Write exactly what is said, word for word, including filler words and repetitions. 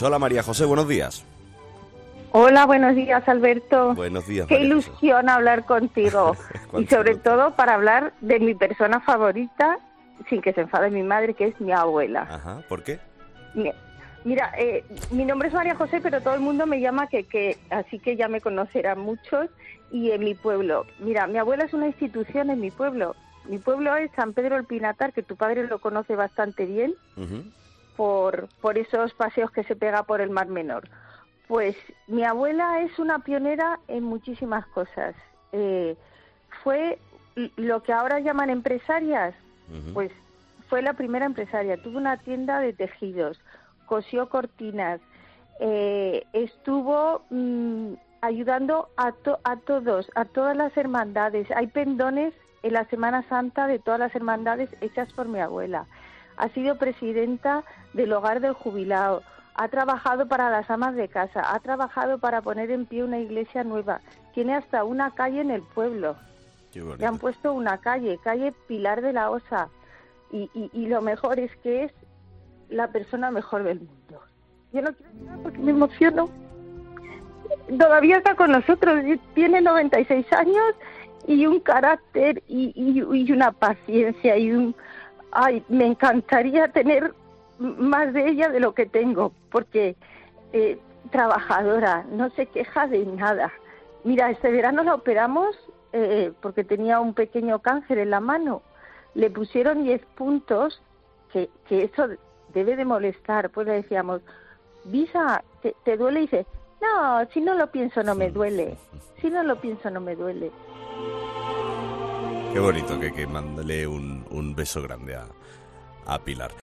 Hola María José, buenos días. Hola, buenos días, Alberto. Buenos días, Qué María ilusión hablar contigo. Y sobre todo para hablar de mi persona favorita, sin que se enfade mi madre, que es mi abuela. Ajá, ¿por qué? Mi- Mira, eh, mi nombre es María José, pero todo el mundo me llama que, que así que ya me conocerán muchos. Y en mi pueblo, mira, mi abuela es una institución en mi pueblo. Mi pueblo es San Pedro el Pinatar, que tu padre lo conoce bastante bien, Uh-huh. por, por esos paseos que se pega por el Mar Menor. Pues mi abuela es una pionera en muchísimas cosas. Eh, fue l- lo que ahora llaman empresarias, Uh-huh. pues fue la primera empresaria. Tuvo una tienda de tejidos, cosió cortinas, eh, estuvo mm, ayudando a, to- a todos, a todas las hermandades. Hay pendones en la Semana Santa de todas las hermandades hechas por mi abuela. Ha sido presidenta del Hogar del Jubilado, ha trabajado para las amas de casa, ha trabajado para poner en pie una iglesia nueva, tiene hasta una calle en el pueblo, Qué le bonito. han puesto una calle, calle Pilar de la Osa, y, y, y lo mejor es que es la persona mejor del mundo. Yo no quiero llorar porque me emociono. Todavía está con nosotros, tiene noventa y seis años y un carácter y, y, y una paciencia y un... Ay, me encantaría tener más de ella de lo que tengo, porque eh, trabajadora, no se queja de nada. Mira, este verano la operamos eh, porque tenía un pequeño cáncer en la mano. Le pusieron diez puntos, que, que eso debe de molestar. Pues le decíamos, Visa, ¿te, te duele? Y dice, no, si no lo pienso no me duele. Si no lo pienso no me duele. Qué bonito que, que mándale un, un beso grande a, a Pilar.